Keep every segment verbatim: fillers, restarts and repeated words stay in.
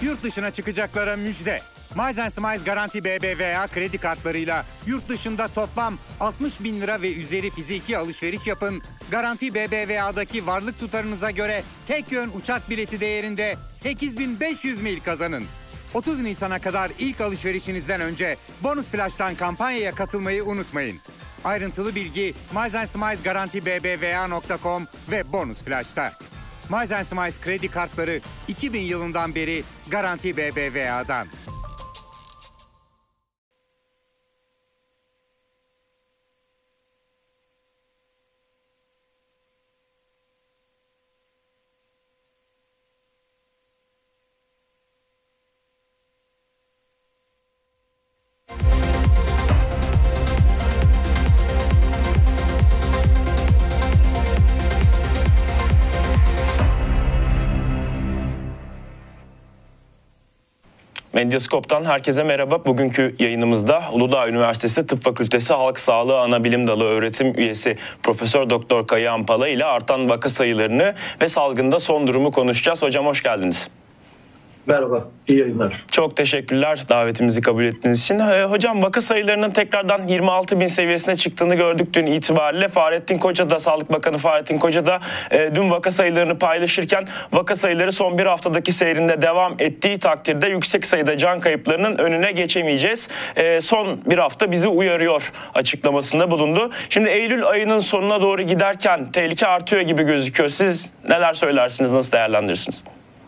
Yurt dışına çıkacaklara müjde. Miles and Smiles Garanti B B V A kredi kartlarıyla yurt dışında toplam altmış bin lira ve üzeri fiziki alışveriş yapın. Garanti B B V A'daki varlık tutarınıza göre tek yön uçak bileti değerinde sekiz bin beş yüz mil kazanın. otuz Nisan'a kadar ilk alışverişinizden önce Bonus Flash'tan kampanyaya katılmayı unutmayın. Ayrıntılı bilgi Miles and Smiles Garanti B B V A nokta com ve Bonus Flash'ta. Miles and Smiles kredi kartları iki bin yılından beri Garanti B B V A'dan. Medyaskop'tan herkese merhaba. Bugünkü yayınımızda Uludağ Üniversitesi Tıp Fakültesi Halk Sağlığı Anabilim Dalı öğretim üyesi Profesör Doktor Kayahan Pala ile artan vaka sayılarını ve salgında son durumu konuşacağız. Hocam hoş geldiniz. Merhaba, iyi yayınlar. Çok teşekkürler davetimizi kabul ettiğiniz için. Ee, hocam vaka sayılarının tekrardan yirmi altı bin seviyesine çıktığını gördük dün itibariyle. Fahrettin Koca da, Sağlık Bakanı Fahrettin Koca da e, dün vaka sayılarını paylaşırken vaka sayıları son bir haftadaki seyrinde devam ettiği takdirde yüksek sayıda can kayıplarının önüne geçemeyeceğiz. E, son bir hafta bizi uyarıyor açıklamasında bulundu. Şimdi Eylül ayının sonuna doğru giderken tehlike artıyor gibi gözüküyor. Siz neler söylersiniz, nasıl değerlendirirsiniz?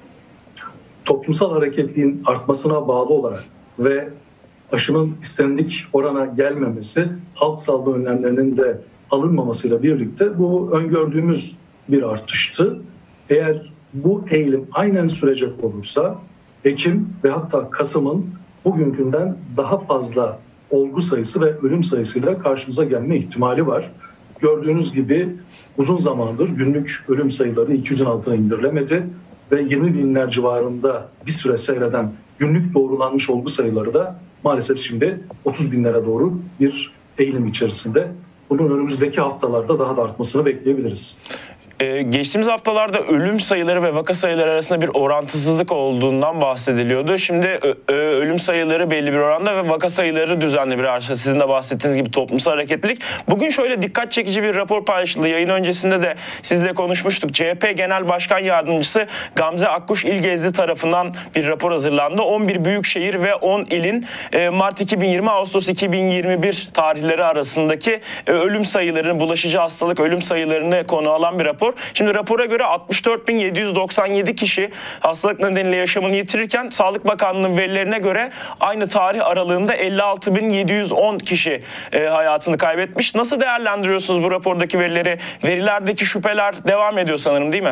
Toplumsal hareketliğin artmasına bağlı olarak ve aşının istendik orana gelmemesi, halk sağlığı önlemlerinin de alınmamasıyla birlikte bu öngördüğümüz bir artıştı. Eğer bu eğilim aynen sürecek olursa Ekim ve hatta Kasım'ın bugünkünden daha fazla olgu sayısı ve ölüm sayısıyla karşımıza gelme ihtimali var. Gördüğünüz gibi uzun zamandır günlük ölüm sayıları iki yüzün altına indirilemedi ve yirmi binler civarında bir süre seyreden günlük doğrulanmış olgu sayıları da maalesef şimdi otuz binlere doğru bir eğilim içerisinde. Bunun önümüzdeki haftalarda daha da artmasını bekleyebiliriz. Ee, geçtiğimiz haftalarda ölüm sayıları ve vaka sayıları arasında bir orantısızlık olduğundan bahsediliyordu. Şimdi ö- ö- ölüm sayıları belli bir oranda ve vaka sayıları düzenli bir artışta. Sizin de bahsettiğiniz gibi toplumsal hareketlilik. Bugün şöyle dikkat çekici bir rapor paylaşıldı. Yayın öncesinde de sizle konuşmuştuk. C H P Genel Başkan Yardımcısı Gamze Akkuş İlgezdi tarafından bir rapor hazırlandı. on bir büyükşehir ve on ilin e, Mart iki bin yirmi Ağustos iki bin yirmi bir tarihleri arasındaki e, ölüm sayılarını, bulaşıcı hastalık ölüm sayılarını konu alan bir rapor. Şimdi rapora göre altmış dört bin yedi yüz doksan yedi kişi hastalık nedeniyle yaşamını yitirirken Sağlık Bakanlığı'nın verilerine göre aynı tarih aralığında elli altı bin yedi yüz on kişi e, hayatını kaybetmiş. Nasıl değerlendiriyorsunuz bu rapordaki verileri? Verilerdeki şüpheler devam ediyor sanırım, değil mi?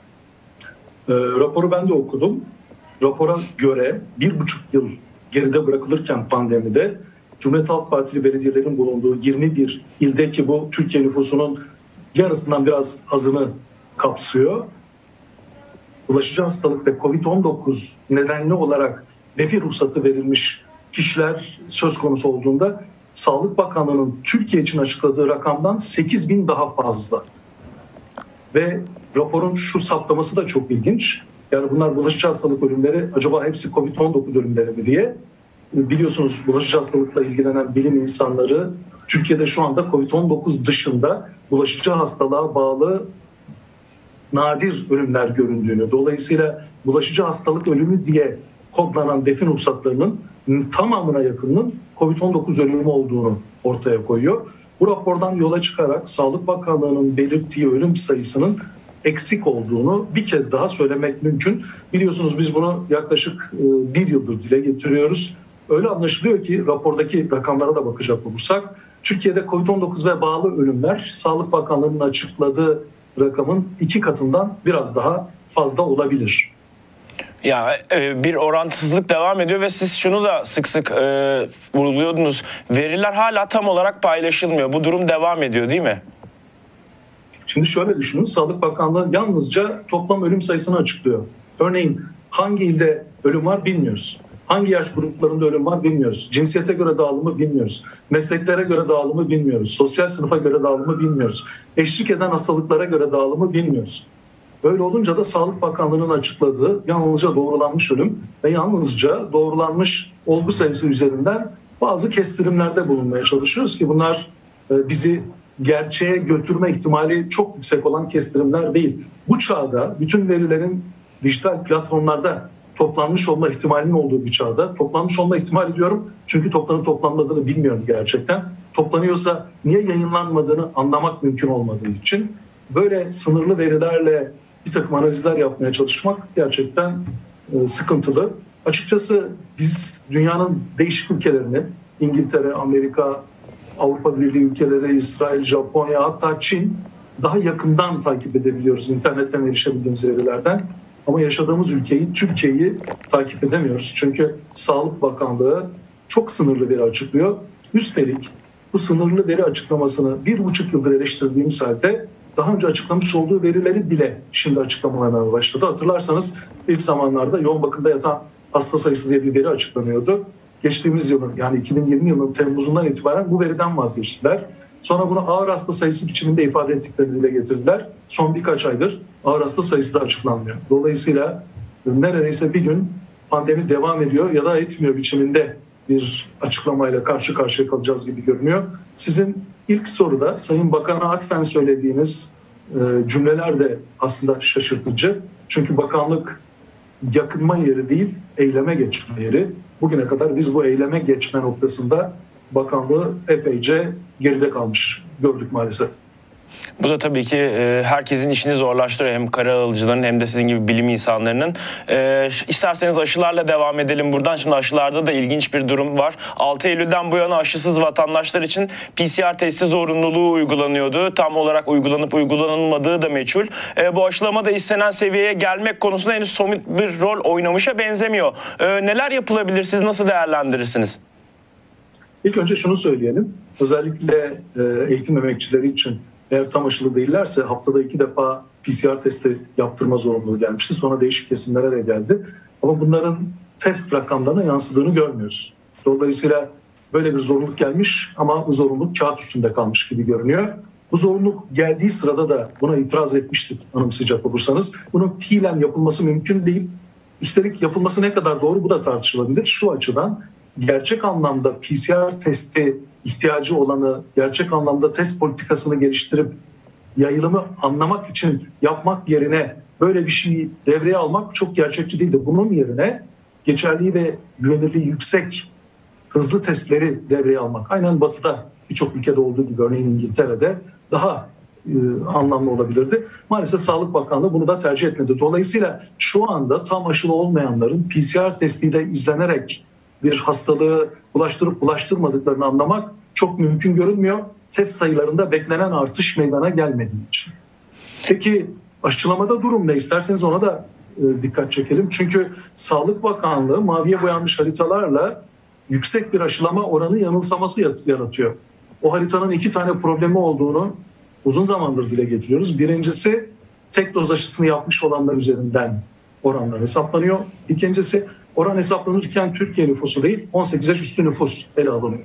E, raporu ben de okudum. Rapora göre bir buçuk yıl geride bırakılırken pandemide Cumhuriyet Halk Partili belediyelerin bulunduğu yirmi bir ildeki bu Türkiye nüfusunun yarısından biraz azını kapsıyor. Bulaşıcı hastalık ve kovid on dokuz nedenli olarak nefir ruhsatı verilmiş kişiler söz konusu olduğunda Sağlık Bakanlığı'nın Türkiye için açıkladığı rakamdan sekiz bin daha fazla. Ve raporun şu saptaması da çok ilginç. Yani bunlar bulaşıcı hastalık ölümleri, acaba hepsi kovid on dokuz ölümleri mi diye. Biliyorsunuz bulaşıcı hastalıkla ilgilenen bilim insanları Türkiye'de şu anda kovid on dokuz dışında bulaşıcı hastalığa bağlı nadir ölümler göründüğünü, dolayısıyla bulaşıcı hastalık ölümü diye kodlanan defin ruhsatlarının tamamına yakınının kovid on dokuz ölümü olduğunu ortaya koyuyor. Bu rapordan yola çıkarak Sağlık Bakanlığı'nın belirttiği ölüm sayısının eksik olduğunu bir kez daha söylemek mümkün. Biliyorsunuz biz bunu yaklaşık bir yıldır dile getiriyoruz. Öyle anlaşılıyor ki rapordaki rakamlara da bakacak olursak Türkiye'de kovid on dokuz ve bağlı ölümler Sağlık Bakanlığı'nın açıkladığı rakamın iki katından biraz daha fazla olabilir. Ya e, bir orantısızlık devam ediyor ve siz şunu da sık sık e, vurguluyordunuz. Veriler hala tam olarak paylaşılmıyor. Bu durum devam ediyor, değil mi? Şimdi şöyle düşünün. Sağlık Bakanlığı yalnızca toplam ölüm sayısını açıklıyor. Örneğin hangi ilde ölüm var bilmiyoruz. Hangi yaş gruplarında ölüm var bilmiyoruz. Cinsiyete göre dağılımı bilmiyoruz. Mesleklere göre dağılımı bilmiyoruz. Sosyal sınıfa göre dağılımı bilmiyoruz. Eşlik eden hastalıklara göre dağılımı bilmiyoruz. Böyle olunca da Sağlık Bakanlığı'nın açıkladığı yalnızca doğrulanmış ölüm ve yalnızca doğrulanmış olgu sayısı üzerinden bazı kestirimlerde bulunmaya çalışıyoruz ki bunlar bizi gerçeğe götürme ihtimali çok yüksek olan kestirimler değil. Bu çağda bütün verilerin dijital platformlarda toplanmış olma ihtimalinin olduğu bir çağda, toplanmış olma ihtimali diyorum çünkü toplanıp toplanmadığını bilmiyorum gerçekten. Toplanıyorsa niye yayınlanmadığını anlamak mümkün olmadığı için böyle sınırlı verilerle bir takım analizler yapmaya çalışmak gerçekten sıkıntılı. Açıkçası biz dünyanın değişik ülkelerini, İngiltere, Amerika, Avrupa Birliği ülkeleri, İsrail, Japonya, hatta Çin daha yakından takip edebiliyoruz internetten erişebildiğimiz verilerden. Ama yaşadığımız ülkeyi, Türkiye'yi takip edemiyoruz. Çünkü Sağlık Bakanlığı çok sınırlı veri açıklıyor. Üstelik bu sınırlı veri açıklamasını bir buçuk yıldır eleştirdiğimiz halde daha önce açıklamış olduğu verileri bile şimdi açıklamalarına başladı. Hatırlarsanız ilk zamanlarda yoğun bakımda yatan hasta sayısı diye bir veri açıklanıyordu. Geçtiğimiz yılın yani iki bin yirmi yılının Temmuz'undan itibaren bu veriden vazgeçtiler. Sonra bunu ağır hasta sayısı biçiminde ifade ettiklerini dile getirdiler. Son birkaç aydır ağır hasta sayısı da açıklanmıyor. Dolayısıyla neredeyse bir gün pandemi devam ediyor ya da etmiyor biçiminde bir açıklamayla karşı karşıya kalacağız gibi görünüyor. Sizin ilk soruda Sayın Bakan'a atfen söylediğiniz cümleler de aslında şaşırtıcı. Çünkü bakanlık yakınma yeri değil, eyleme geçme yeri. Bugüne kadar biz bu eyleme geçme noktasında bakanlığı epeyce geride kalmış gördük maalesef. Bu da tabii ki e, herkesin işini zorlaştırıyor. Hem karar alıcıların hem de sizin gibi bilim insanlarının. E, isterseniz aşılarla devam edelim buradan. Şimdi aşılarda da ilginç bir durum var. altı Eylül'den bu yana aşısız vatandaşlar için P C R testi zorunluluğu uygulanıyordu. Tam olarak uygulanıp uygulanılmadığı da meçhul. E, bu aşılamada istenen seviyeye gelmek konusunda henüz somut bir rol oynamışa benzemiyor. E, neler yapılabilir? Siz nasıl değerlendirirsiniz? İlk önce şunu söyleyelim. Özellikle eğitim emekçileri için eğer tam aşılı değillerse haftada iki defa P C R testi yaptırma zorunluluğu gelmişti. Sonra değişik kesimlere de geldi. Ama bunların test rakamlarına yansıdığını görmüyoruz. Dolayısıyla böyle bir zorunluluk gelmiş ama bu zorunluluk kağıt üstünde kalmış gibi görünüyor. Bu zorunluluk geldiği sırada da buna itiraz etmiştik anımsayacak olursanız. Bunun fiilen yapılması mümkün değil. Üstelik yapılması ne kadar doğru bu da tartışılabilir. Şu açıdan gerçek anlamda P C R testi ihtiyacı olanı, gerçek anlamda test politikasını geliştirip yayılımı anlamak için yapmak yerine böyle bir şeyi devreye almak çok gerçekçi değildi. Bunun yerine geçerliği ve güvenirliği yüksek hızlı testleri devreye almak. Aynen Batı'da birçok ülkede olduğu gibi örneğin İngiltere'de daha e, anlamlı olabilirdi. Maalesef Sağlık Bakanlığı bunu da tercih etmedi. Dolayısıyla şu anda tam aşılı olmayanların P C R testiyle izlenerek bir hastalığı bulaştırıp bulaştırmadıklarını anlamak çok mümkün görünmüyor. Test sayılarında beklenen artış meydana gelmediği için. Peki aşılamada durum ne? İsterseniz ona da e, dikkat çekelim. Çünkü Sağlık Bakanlığı maviye boyanmış haritalarla yüksek bir aşılama oranı yanılsaması yaratıyor. O haritanın iki tane problemi olduğunu uzun zamandır dile getiriyoruz. Birincisi tek doz aşısını yapmış olanlar üzerinden oranlar hesaplanıyor. İkincisi oran hesaplanırken Türkiye nüfusu değil on sekiz yaş üstü nüfus ele alınıyor.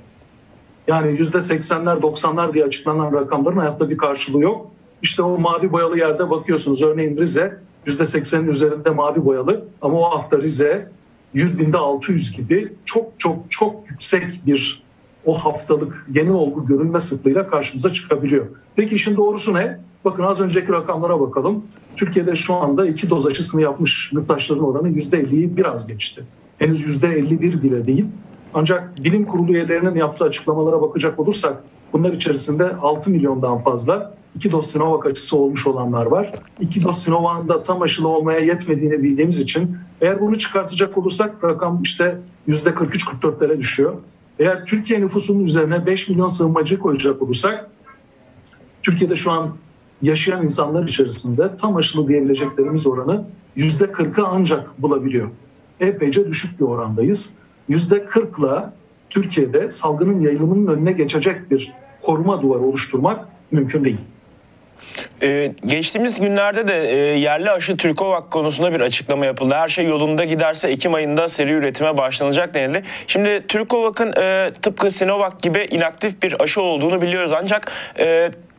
Yani yüzde seksenler doksanlar diye açıklanan rakamların hayatta bir karşılığı yok. İşte o mavi boyalı yerde bakıyorsunuz. Örneğin Rize yüzde seksenin üzerinde mavi boyalı ama o hafta Rize yüz binde altı yüz gibi çok çok çok yüksek bir o haftalık yeni olgu görülme sıklığıyla karşımıza çıkabiliyor. Peki işin doğrusu ne? Bakın az önceki rakamlara bakalım. Türkiye'de şu anda iki doz aşısını yapmış yurttaşların oranı yüzde elliyi biraz geçti. Henüz yüzde elli bir bile değil. Ancak bilim kurulu üyelerinin yaptığı açıklamalara bakacak olursak bunlar içerisinde altı milyondan fazla iki doz Sinovac aşısı olmuş olanlar var. iki doz Sinovac'ın da tam aşılı olmaya yetmediğini bildiğimiz için eğer bunu çıkartacak olursak rakam işte yüzde kırk üç kırk dörtlere düşüyor. Eğer Türkiye nüfusunun üzerine beş milyon sığınmacı koyacak olursak Türkiye'de şu an yaşayan insanlar içerisinde tam aşılı diyebileceklerimiz oranı yüzde kırkı ancak bulabiliyor. Epeyce düşük bir orandayız. yüzde kırkla Türkiye'de salgının yayılımının önüne geçecek bir koruma duvarı oluşturmak mümkün değil. Ee, geçtiğimiz günlerde de e, yerli aşı Türkovak konusunda bir açıklama yapıldı. Her şey yolunda giderse Ekim ayında seri üretime başlanacak denildi. Şimdi Türkovak'ın e, tıpkı Sinovac gibi inaktif bir aşı olduğunu biliyoruz. Ancak e,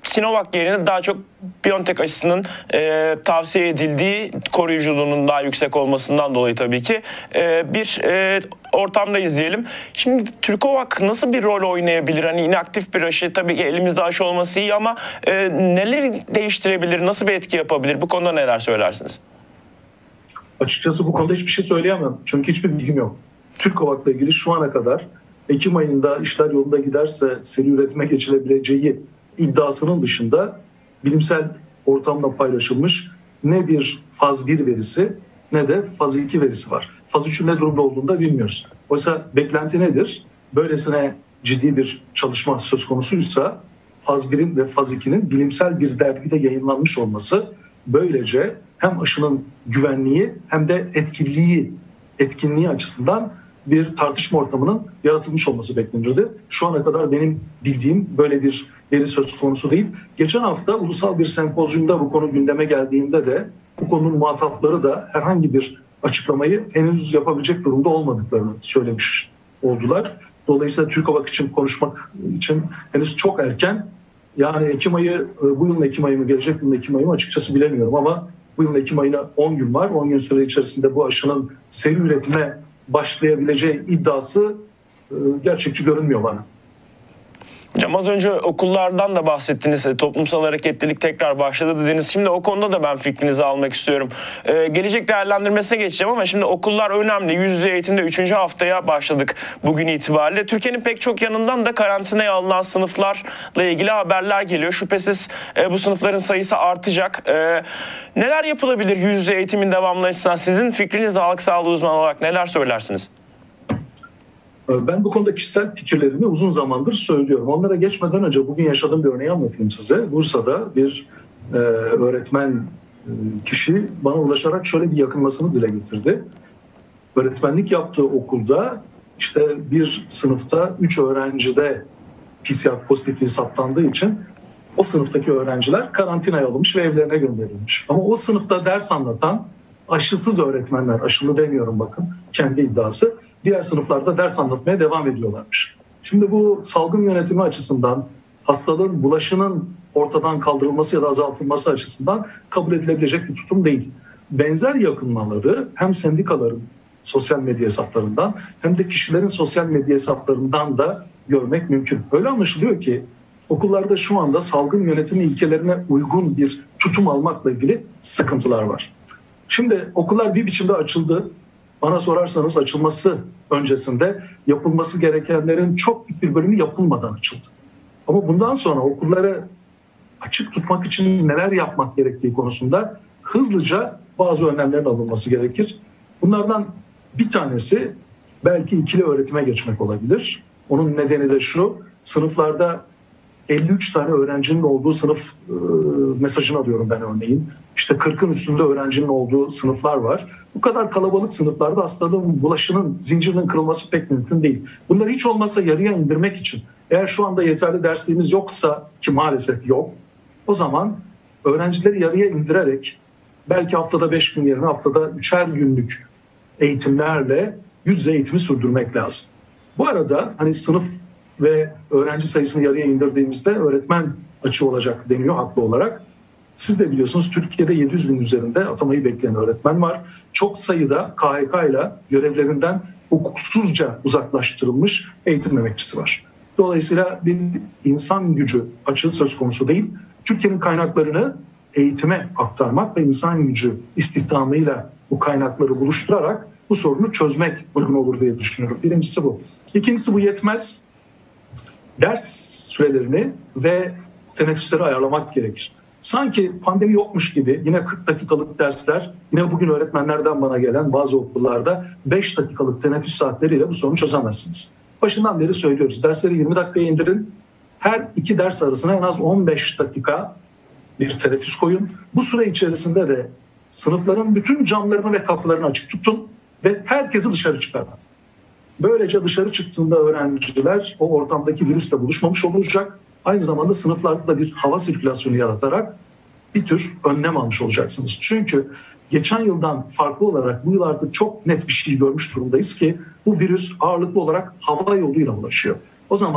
Sinovac yerine daha çok BioNTech aşısının e, tavsiye edildiği, koruyuculuğunun daha yüksek olmasından dolayı tabii ki e, bir e, ortamda izleyelim. Şimdi Türkovac nasıl bir rol oynayabilir? Hani inaktif bir aşı, tabii ki elimizde aşı olması iyi ama e, neleri değiştirebilir, nasıl bir etki yapabilir? Bu konuda neler söylersiniz? Açıkçası bu konuda hiçbir şey söyleyemem. Çünkü hiçbir bilgim yok. Türkovac'la ilgili şu ana kadar Ekim ayında işler yolunda giderse seri üretime geçilebileceği iddiasının dışında bilimsel ortamda paylaşılmış ne bir faz bir verisi ne de faz iki verisi var. Faz üçün ne durumda olduğunu da bilmiyoruz. Oysa beklenti nedir? Böylesine ciddi bir çalışma söz konusuysa faz birin ve faz ikinin bilimsel bir dergide yayınlanmış olması, böylece hem aşının güvenliği hem de etkililiği, etkinliği açısından bir tartışma ortamının yaratılmış olması beklenirdi. Şu ana kadar benim bildiğim böyle bir veri söz konusu değil. Geçen hafta ulusal bir sempozyumda bu konu gündeme geldiğinde de bu konunun muhatapları da herhangi bir açıklamayı henüz yapabilecek durumda olmadıklarını söylemiş oldular. Dolayısıyla Türkovac için konuşmak için henüz çok erken. Yani Ekim ayı, bu yılın Ekim ayı mı, gelecek yılın Ekim ayı mı açıkçası bilemiyorum ama bu yılın Ekim ayına on gün var. on gün süre içerisinde bu aşının seri üretime başlayabileceği iddiası gerçekçi görünmüyor bana. Hocam az önce okullardan da bahsettiniz. Toplumsal hareketlilik tekrar başladı dediniz. Şimdi o konuda da ben fikrinizi almak istiyorum. Ee, gelecek değerlendirmesine geçeceğim ama şimdi okullar önemli. Yüz yüze eğitimde üçüncü haftaya başladık bugün itibariyle. Türkiye'nin pek çok yanından da karantinaya alınan sınıflarla ilgili haberler geliyor. Şüphesiz e, bu sınıfların sayısı artacak. E, neler yapılabilir yüz yüze eğitimin devamlı açısından? Sizin fikriniz, sağlık sağlığı uzmanı olarak neler söylersiniz? Ben bu konuda kişisel fikirlerimi uzun zamandır söylüyorum. Onlara geçmeden önce bugün yaşadığım bir örneği anlatayım size. Bursa'da bir e, öğretmen e, kişi bana ulaşarak şöyle bir yakınmasını dile getirdi. Öğretmenlik yaptığı okulda işte bir sınıfta üç öğrencide P C R pozitifliği saptandığı için o sınıftaki öğrenciler karantinaya alınmış ve evlerine gönderilmiş. Ama o sınıfta ders anlatan aşısız öğretmenler, aşılı demiyorum bakın, kendi iddiası, diğer sınıflarda ders anlatmaya devam ediyorlarmış. Şimdi bu salgın yönetimi açısından, hastalığın bulaşının ortadan kaldırılması ya da azaltılması açısından kabul edilebilecek bir tutum değil. Benzer yakınmaları hem sendikaların sosyal medya hesaplarından hem de kişilerin sosyal medya hesaplarından da görmek mümkün. Öyle anlaşılıyor ki okullarda şu anda salgın yönetimi ilkelerine uygun bir tutum almakla ilgili sıkıntılar var. Şimdi okullar bir biçimde açıldı. Bana sorarsanız açılması öncesinde yapılması gerekenlerin çok büyük bir bölümü yapılmadan açıldı. Ama bundan sonra okulları açık tutmak için neler yapmak gerektiği konusunda hızlıca bazı önlemlerin alınması gerekir. Bunlardan bir tanesi belki ikili öğretime geçmek olabilir. Onun nedeni de şu: sınıflarda elli üç tane öğrencinin olduğu sınıf e, mesajını alıyorum ben örneğin. İşte kırkın üstünde öğrencinin olduğu sınıflar var. Bu kadar kalabalık sınıflarda hastalığın bulaşının, zincirinin kırılması pek mümkün değil. Bunları hiç olmazsa yarıya indirmek için, eğer şu anda yeterli dersliğimiz yoksa, ki maalesef yok, o zaman öğrencileri yarıya indirerek belki haftada beş gün yerine haftada üçer günlük eğitimlerle yüz yüze eğitimi sürdürmek lazım. Bu arada hani sınıf ve öğrenci sayısını yarıya indirdiğimizde öğretmen açığı olacak deniyor haklı olarak. Siz de biliyorsunuz Türkiye'de yedi yüz bin üzerinde atamayı bekleyen öğretmen var. Çok sayıda K H K ile görevlerinden hukuksuzca uzaklaştırılmış eğitim emekçisi var. Dolayısıyla bir insan gücü açığı söz konusu değil. Türkiye'nin kaynaklarını eğitime aktarmak ve insan gücü istihdamıyla bu kaynakları buluşturarak bu sorunu çözmek uygun olur diye düşünüyorum. Birincisi bu. İkincisi bu yetmez. Ders sürelerini ve teneffüsleri ayarlamak gerekir. Sanki pandemi yokmuş gibi yine kırk dakikalık dersler, yine bugün öğretmenlerden bana gelen bazı okullarda beş dakikalık teneffüs saatleriyle bu sorunu çözemezsiniz. Başından beri söylüyoruz. Dersleri yirmi dakikaya indirin. Her iki ders arasına en az on beş dakika bir teneffüs koyun. Bu süre içerisinde de sınıfların bütün camlarını ve kapılarını açık tutun ve herkesi dışarı çıkartın. Böylece dışarı çıktığında öğrenciler o ortamdaki virüsle buluşmamış olacak. Aynı zamanda sınıflarda da bir hava sirkülasyonu yaratarak bir tür önlem almış olacaksınız. Çünkü geçen yıldan farklı olarak bu yıl artık çok net bir şey görmüş durumdayız ki bu virüs ağırlıklı olarak hava yoluyla ulaşıyor. O zaman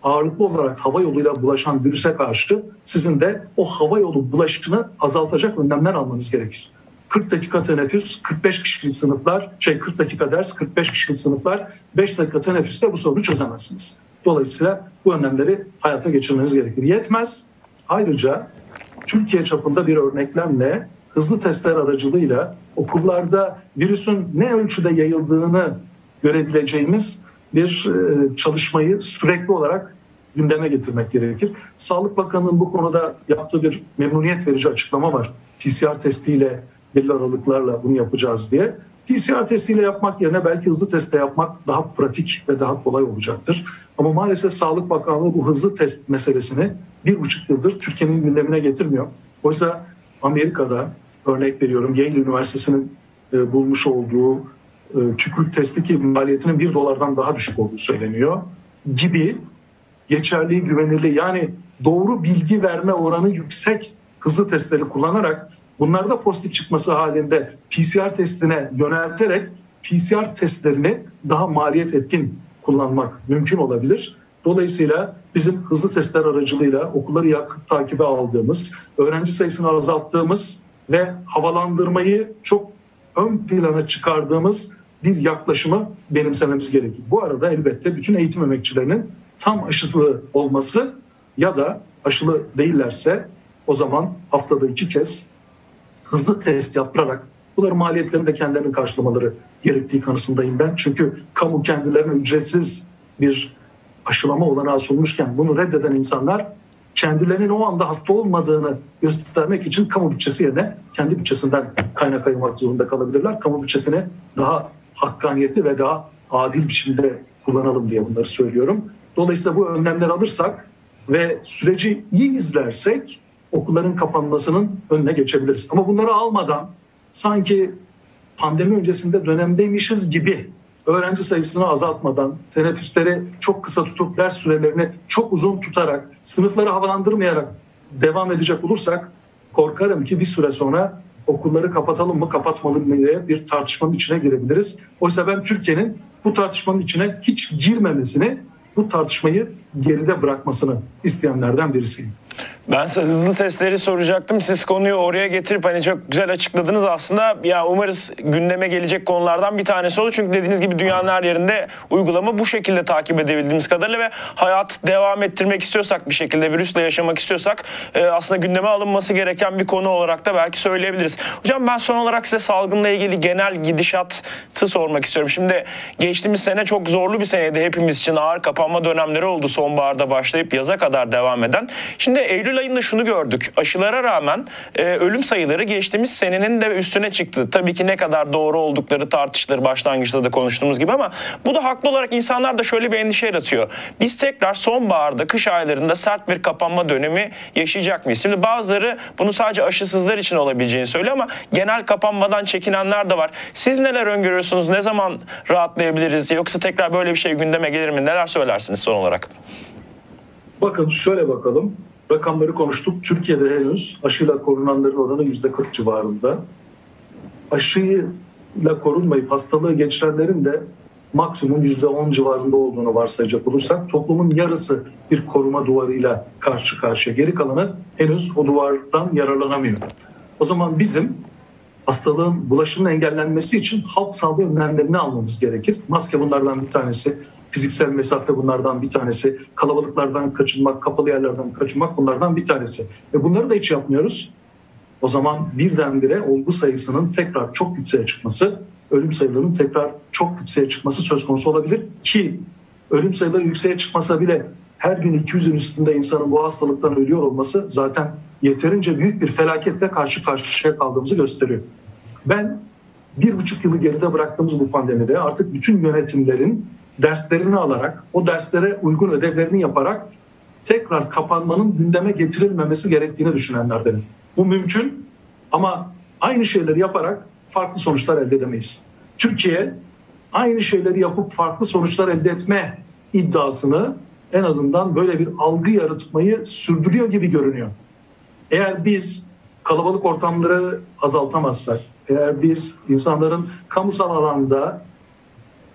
ağırlıklı olarak hava yoluyla bulaşan virüse karşı sizin de o hava yolu bulaşını azaltacak önlemler almanız gerekir. kırk dakika teneffüs, kırk beş kişilik sınıflar, şey kırk dakika ders, kırk beş kişilik sınıflar, beş dakika teneffüste bu sorunu çözemezsiniz. Dolayısıyla bu önlemleri hayata geçirmeniz gerekir. Yetmez. Ayrıca Türkiye çapında bir örneklemle hızlı testler aracılığıyla okullarda virüsün ne ölçüde yayıldığını görebileceğimiz bir çalışmayı sürekli olarak gündeme getirmek gerekir. Sağlık Bakanı'nın bu konuda yaptığı bir memnuniyet verici açıklama var. P C R testiyle belli aralıklarla bunu yapacağız diye. P C R testiyle yapmak yerine belki hızlı testte yapmak daha pratik ve daha kolay olacaktır. Ama maalesef Sağlık Bakanlığı bu hızlı test meselesini bir buçuk yıldır Türkiye'nin gündemine getirmiyor. Oysa Amerika'da, örnek veriyorum, Yale Üniversitesi'nin e, bulmuş olduğu e, tükürük testi ki maliyetinin bir dolardan daha düşük olduğu söyleniyor gibi geçerli, güvenilir, yani doğru bilgi verme oranı yüksek hızlı testleri kullanarak bunlarda pozitif çıkması halinde P C R testine yönelterek P C R testlerini daha maliyet etkin kullanmak mümkün olabilir. Dolayısıyla bizim hızlı testler aracılığıyla okulları yakın takibe aldığımız, öğrenci sayısını azalttığımız ve havalandırmayı çok ön plana çıkardığımız bir yaklaşımı benimsememiz gerekir. Bu arada elbette bütün eğitim emekçilerinin tam aşılı olması ya da aşılı değillerse o zaman haftada iki kez hızlı test yaptırarak bunların maliyetlerini de kendilerinin karşılamaları gerektiği kanısındayım ben. Çünkü kamu kendilerine ücretsiz bir aşılama olanağı sunmuşken bunu reddeden insanlar kendilerinin o anda hasta olmadığını göstermek için kamu bütçesi yerine kendi bütçesinden kaynak ayırmak zorunda kalabilirler. Kamu bütçesini daha hakkaniyetli ve daha adil biçimde kullanalım diye bunları söylüyorum. Dolayısıyla bu önlemler alırsak ve süreci iyi izlersek okulların kapanmasının önüne geçebiliriz. Ama bunları almadan sanki pandemi öncesinde dönemdeymişiz gibi öğrenci sayısını azaltmadan, teneffüsleri çok kısa tutup ders sürelerini çok uzun tutarak, sınıfları havalandırmayarak devam edecek olursak korkarım ki bir süre sonra okulları kapatalım mı kapatmalım mı diye bir tartışmanın içine girebiliriz. Oysa ben Türkiye'nin bu tartışmanın içine hiç girmemesini, bu tartışmayı geride bırakmasını isteyenlerden birisiyim. Ben size hızlı testleri soracaktım. Siz konuyu oraya getirip hani çok güzel açıkladınız aslında. Ya umarız gündeme gelecek konulardan bir tanesi olur. Çünkü dediğiniz gibi dünyanın her yerinde uygulama bu şekilde takip edebildiğimiz kadarıyla ve hayat devam ettirmek istiyorsak, bir şekilde virüsle yaşamak istiyorsak aslında gündeme alınması gereken bir konu olarak da belki söyleyebiliriz. Hocam ben son olarak size salgınla ilgili genel gidişatı sormak istiyorum. Şimdi geçtiğimiz sene çok zorlu bir seneydi hepimiz için. Ağır kapanma dönemleri oldu sonbaharda başlayıp yaza kadar devam eden. Şimdi Eylül ayında şunu gördük. Aşılara rağmen e, ölüm sayıları geçtiğimiz senenin de üstüne çıktı. Tabii ki ne kadar doğru oldukları tartışılır, başlangıçta da konuştuğumuz gibi, ama bu da haklı olarak insanlar da şöyle bir endişe yaratıyor. Biz tekrar sonbaharda, kış aylarında sert bir kapanma dönemi yaşayacak mıyız? Şimdi bazıları bunu sadece aşısızlar için olabileceğini söylüyor ama genel kapanmadan çekinenler de var. Siz neler öngörüyorsunuz? Ne zaman rahatlayabiliriz? Yoksa tekrar böyle bir şey gündeme gelir mi? Neler söylersiniz son olarak? Bakın şöyle bakalım. Rakamları konuştuk. Türkiye'de henüz aşıyla korunanların oranı yüzde kırk civarında. Aşıyla korunmayıp hastalığı geçirenlerin de maksimum yüzde on civarında olduğunu varsayacak olursak toplumun yarısı bir koruma duvarıyla karşı karşıya. Geri kalanı henüz o duvardan yararlanamıyor. O zaman bizim hastalığın bulaşının engellenmesi için halk sağlığı önlemlerini almamız gerekir. Maske bunlardan bir tanesi. Fiziksel mesafe bunlardan bir tanesi. Kalabalıklardan kaçınmak, kapalı yerlerden kaçınmak bunlardan bir tanesi. Ve bunları da hiç yapmıyoruz. O zaman birdenbire olgu sayısının tekrar çok yükseğe çıkması, ölüm sayılarının tekrar çok yükseğe çıkması söz konusu olabilir. Ki ölüm sayıları yükseğe çıkmasa bile her gün iki yüzün üstünde insanın bu hastalıktan ölüyor olması zaten yeterince büyük bir felaketle karşı karşıya kaldığımızı gösteriyor. Ben bir buçuk yılı geride bıraktığımız bu pandemide artık bütün yönetimlerin derslerini alarak, o derslere uygun ödevlerini yaparak tekrar kapanmanın gündeme getirilmemesi gerektiğini düşünenlerdenim. Bu mümkün ama aynı şeyleri yaparak farklı sonuçlar elde edemeyiz. Türkiye aynı şeyleri yapıp farklı sonuçlar elde etme iddiasını, en azından böyle bir algı yaratmayı sürdürüyor gibi görünüyor. Eğer biz kalabalık ortamları azaltamazsak, eğer biz insanların kamusal alanda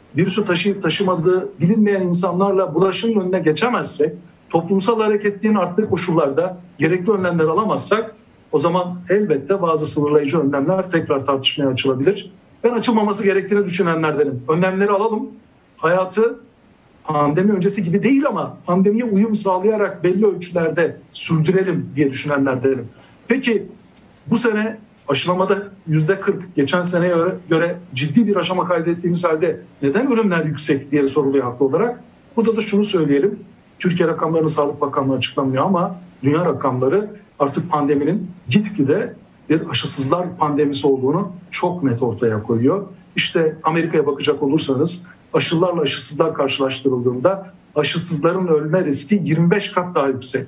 virüsü taşıyıp taşımadığı bilinmeyen insanlarla bulaşının önüne geçemezsek, toplumsal hareketliğin arttığı koşullarda gerekli önlemler alamazsak o zaman elbette bazı sınırlayıcı önlemler tekrar tartışmaya açılabilir. Ben açılmaması gerektiğini düşünenlerdenim. Önlemleri alalım. Hayatı pandemi öncesi gibi değil ama pandemiye uyum sağlayarak belli ölçülerde sürdürelim diye düşünenlerdenim. Peki bu sene aşılamada yüzde kırk, geçen seneye göre ciddi bir aşama kaydettiğimiz halde neden ölümler yüksek diye soruluyor haklı olarak. Burada da şunu söyleyelim. Türkiye rakamlarını Sağlık Bakanlığı açıklamıyor ama dünya rakamları artık pandeminin gitgide bir aşısızlar pandemisi olduğunu çok net ortaya koyuyor. İşte Amerika'ya bakacak olursanız aşılarla aşısızlar karşılaştırıldığında aşısızların ölme riski yirmi beş kat daha yüksek.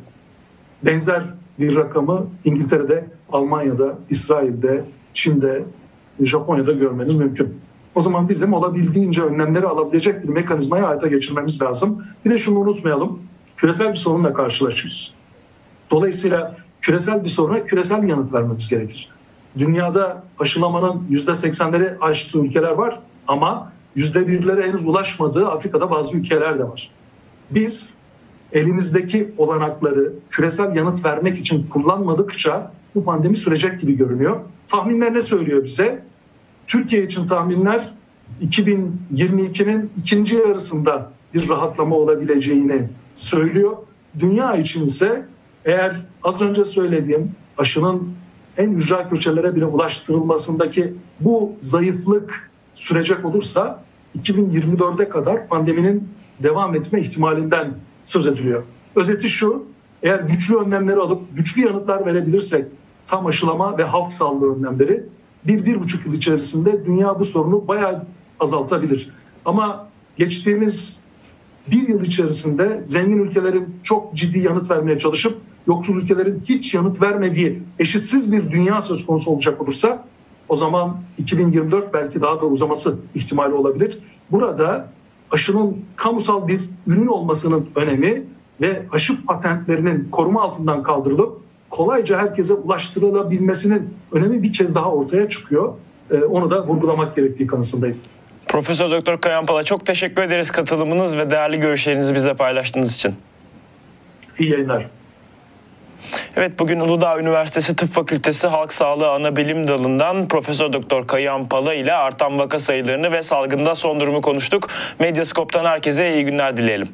Benzer bir rakamı İngiltere'de, Almanya'da, İsrail'de, Çin'de, Japonya'da görmeniz mümkün. O zaman bizim olabildiğince önlemleri alabilecek bir mekanizmayı hayata geçirmemiz lazım. Bir de şunu unutmayalım, küresel bir sorunla karşılaşıyoruz. Dolayısıyla küresel bir soruna küresel bir yanıt vermemiz gerekir. Dünyada aşılamanın yüzde seksenleri aştığı ülkeler var ama yüzde birlere henüz ulaşmadığı Afrika'da bazı ülkeler de var. Biz elimizdeki olanakları küresel yanıt vermek için kullanmadıkça bu pandemi sürecek gibi görünüyor. Tahminler ne söylüyor bize? Türkiye için tahminler iki bin yirmi ikinin ikinci yarısında bir rahatlama olabileceğini söylüyor. Dünya için ise eğer az önce söylediğim aşının en ücra köşelere bile ulaştırılmasındaki bu zayıflık sürecek olursa iki bin yirmi dörde kadar pandeminin devam etme ihtimalinden söz ediliyor. Özeti şu, eğer güçlü önlemleri alıp güçlü yanıtlar verebilirsek tam aşılama ve halk sağlığı önlemleri bir, bir buçuk yıl içerisinde dünya bu sorunu bayağı azaltabilir. Ama geçtiğimiz bir yıl içerisinde zengin ülkelerin çok ciddi yanıt vermeye çalışıp yoksul ülkelerin hiç yanıt vermediği eşitsiz bir dünya söz konusu olacak olursa o zaman iki bin yirmi dört belki daha da uzaması ihtimali olabilir. Burada aşının kamusal bir ürün olmasının önemi ve aşı patentlerinin koruma altından kaldırılıp kolayca herkese ulaştırılabilmesinin önemi bir kez daha ortaya çıkıyor. Ee, onu da vurgulamak gerektiği kanısındayım. Profesör Doktor Kayahan Pala, çok teşekkür ederiz katılımınız ve değerli görüşlerinizi bizle paylaştığınız için. İyi yayınlar. Evet, bugün Uludağ Üniversitesi Tıp Fakültesi Halk Sağlığı Anabilim Dalı'ndan Profesör Doktor Kayahan Pala ile artan vaka sayılarını ve salgında son durumu konuştuk. Medyaskop'tan herkese iyi günler dileyelim.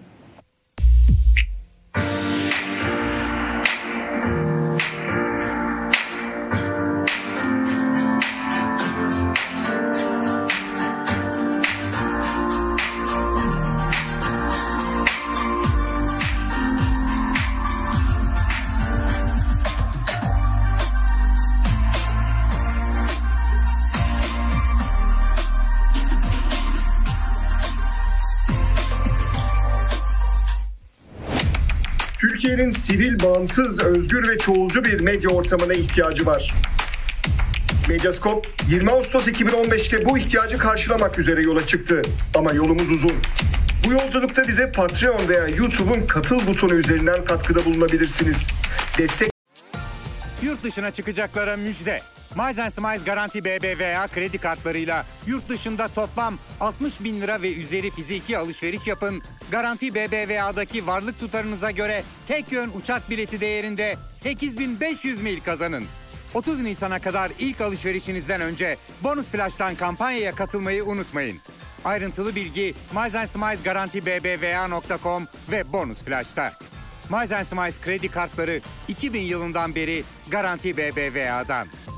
Türkiye'nin sivil, bağımsız, özgür ve çoğulcu bir medya ortamına ihtiyacı var. Medyaskop yirmi Ağustos iki bin on beşte bu ihtiyacı karşılamak üzere yola çıktı. Ama yolumuz uzun. Bu yolculukta bize Patreon veya YouTube'un katıl butonu üzerinden katkıda bulunabilirsiniz. Destek Yurt dışına çıkacaklara müjde. Miles and Smiles Garanti B B V A kredi kartlarıyla yurt dışında toplam altmış bin lira ve üzeri fiziki alışveriş yapın. Garanti B B V A'daki varlık tutarınıza göre tek yön uçak bileti değerinde sekiz bin beş yüz mil kazanın. otuz Nisan'a kadar ilk alışverişinizden önce Bonus Flash'tan kampanyaya katılmayı unutmayın. Ayrıntılı bilgi Miles and Smiles Garanti B B V A nokta com ve Bonus Flash'ta. Miles and Smiles kredi kartları iki bin yılından beri Garanti B B V A'dan.